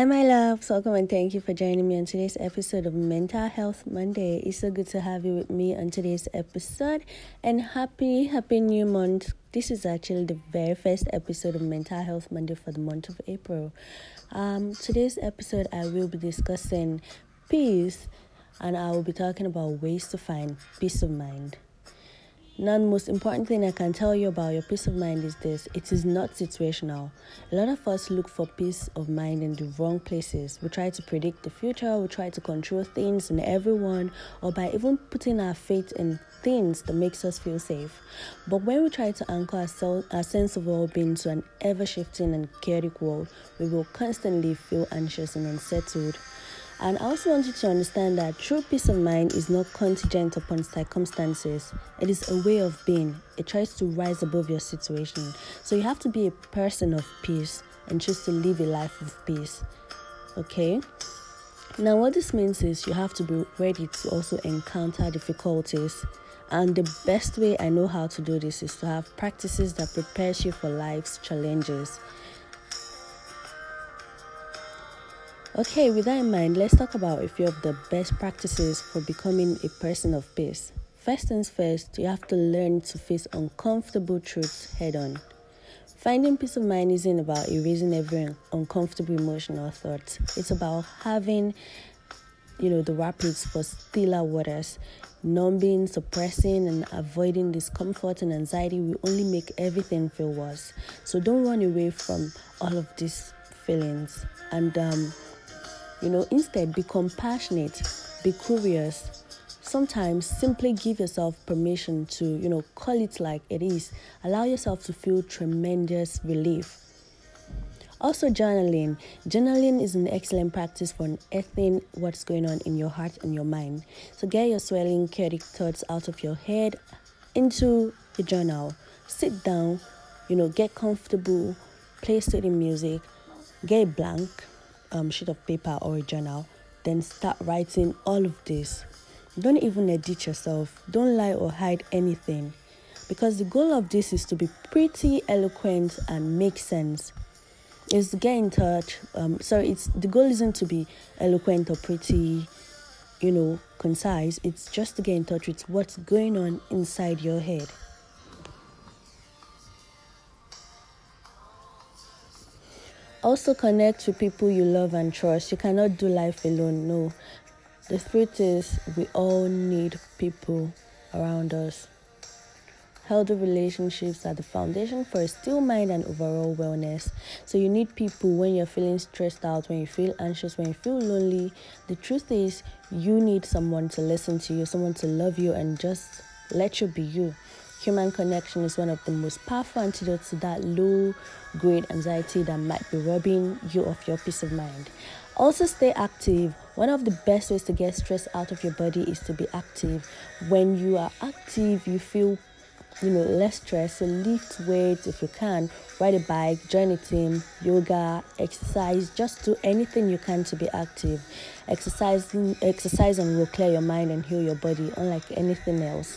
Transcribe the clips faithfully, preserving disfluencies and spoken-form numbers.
Hi, my loves. Welcome and thank you for joining me on today's episode of Mental Health Monday. It's so good to have you with me on today's episode. And happy, happy new month. This is actually the very first episode of Mental Health Monday for the month of April. Um, today's episode, I will be discussing peace, and I will be talking about ways to find peace of mind. Now, the most important thing I can tell you about your peace of mind is this: it is not situational. A lot of us look for peace of mind in the wrong places. We try to predict the future, we try to control things and everyone, or by even putting our faith in things that makes us feel safe. But when we try to anchor our, soul, our sense of well-being to an ever-shifting and chaotic world, we will constantly feel anxious and unsettled. And I also want you to understand that true peace of mind is not contingent upon circumstances. It is a way of being. It tries to rise above your situation. So you have to be a person of peace and choose to live a life of peace. Okay? Now, what this means is you have to be ready to also encounter difficulties. And the best way I know how to do this is to have practices that prepares you for life's challenges. Okay, with that in mind, let's talk about a few of the best practices for becoming a person of peace. First things first, you have to learn to face uncomfortable truths head on. Finding peace of mind isn't about erasing every uncomfortable emotional thoughts. It's about having, you know, the rapids for stiller waters. Numbing, suppressing, and avoiding discomfort and anxiety will only make everything feel worse. So don't run away from all of these feelings. And, um, You know, instead, be compassionate, be curious. Sometimes simply give yourself permission to, you know, call it like it is. Allow yourself to feel tremendous relief. Also, journaling. Journaling is an excellent practice for unearthing what's going on in your heart and your mind. So get your swelling, chaotic thoughts out of your head into a journal. Sit down, you know, get comfortable, play soothing music, get a blank Um, sheet of paper or a journal, then start writing all of this. Don't even edit yourself. Don't lie or hide anything, because the goal of this is to be pretty eloquent and make sense. Is to get in touch. Um, sorry, it's the goal isn't to be eloquent or pretty, you know, concise. It's just to get in touch with what's going on inside your head. Also, connect with people you love and trust. You cannot do life alone, no. The truth is, we all need people around us. Healthy relationships are the foundation for a still mind and overall wellness. So you need people when you're feeling stressed out, when you feel anxious, when you feel lonely. The truth is, you need someone to listen to you, someone to love you and just let you be you. Human connection is one of the most powerful antidotes to that low-grade anxiety that might be robbing you of your peace of mind. Also, stay active. One of the best ways to get stress out of your body is to be active. When you are active, you feel, you know, less stress. So lift weights if you can, ride a bike, join a team, yoga, exercise. Just do anything you can to be active. Exercising, exercise and will clear your mind and heal your body, unlike anything else.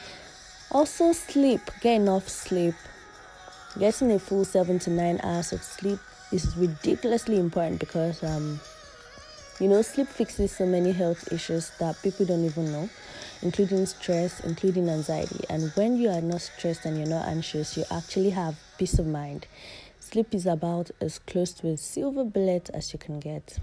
Also, sleep. Get enough sleep. Getting a full seven to nine hours of sleep is ridiculously important because, um, you know, sleep fixes so many health issues that people don't even know, including stress, including anxiety. And when you are not stressed and you're not anxious, you actually have peace of mind. Sleep is about as close to a silver bullet as you can get.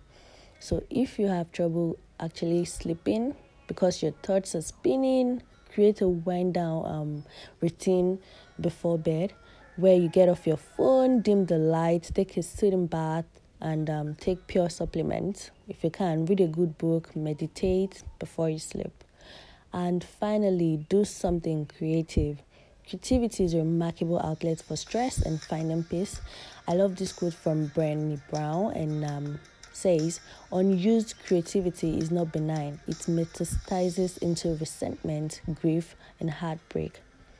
So if you have trouble actually sleeping because your thoughts are spinning, create a wind down um, routine before bed where you get off your phone, dim the lights, take a soothing bath, and um, take pure supplements. If you can, read a good book, meditate before you sleep. And finally, do something creative. Creativity is a remarkable outlet for stress and finding peace. I love this quote from Brené Brown, and um, says, unused creativity is not benign. It metastasizes into resentment, grief, and heartbreak.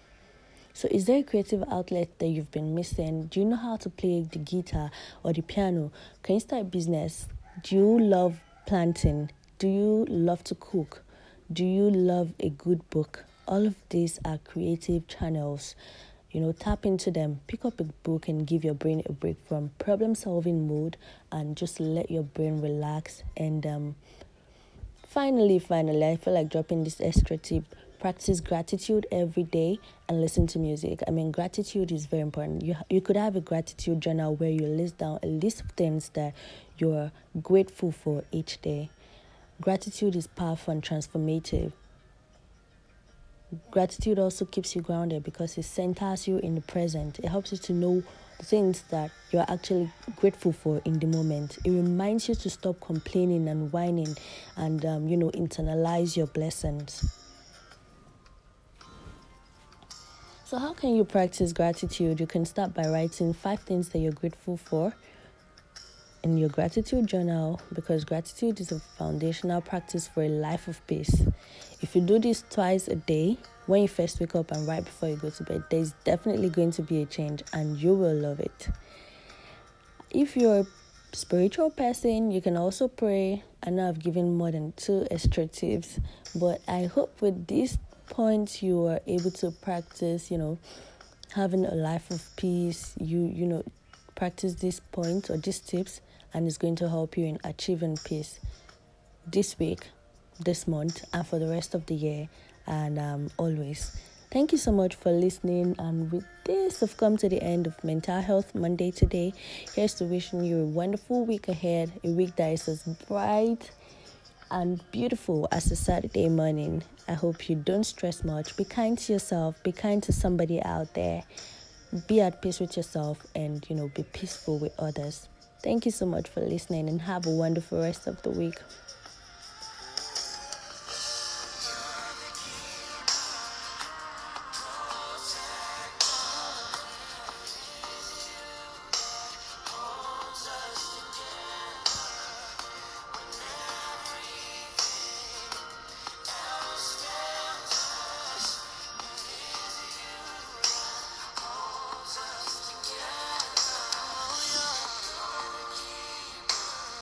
So is there a creative outlet that you've been missing? Do you know how to play the guitar or the piano? Can you start a business? Do you love planting? Do you love to cook? Do you love a good book? All of these are creative channels. You know, tap into them. Pick up a book and give your brain a break from problem-solving mode and just let your brain relax. And um, finally, finally, I feel like dropping this extra tip. Practice gratitude every day and listen to music. I mean, gratitude is very important. You you could have a gratitude journal where you list down a list of things that you're grateful for each day. Gratitude is powerful and transformative. Gratitude also keeps you grounded because it centers you in the present. It helps you to know the things that you're actually grateful for in the moment. It reminds you to stop complaining and whining and, um, you know, internalize your blessings. So how can you practice gratitude? You can start by writing five things that you're grateful for in your gratitude journal, because gratitude is a foundational practice for a life of peace. If you do this twice a day, when you first wake up and right before you go to bed, there's definitely going to be a change and you will love it. If you're a spiritual person, you can also pray. I know I've given more than two extra tips, but I hope with these points you are able to practice, you know, having a life of peace. You, you know, practice these points or these tips, and it's going to help you in achieving peace this week, this month, and for the rest of the year, and um, always. Thank you so much for listening. And with this, I've come to the end of Mental Health Monday today. Here's to wishing you a wonderful week ahead, a week that is as bright and beautiful as a Saturday morning. I hope you don't stress much. Be kind to yourself. Be kind to somebody out there. Be at peace with yourself and, you know, be peaceful with others. Thank you so much for listening and have a wonderful rest of the week.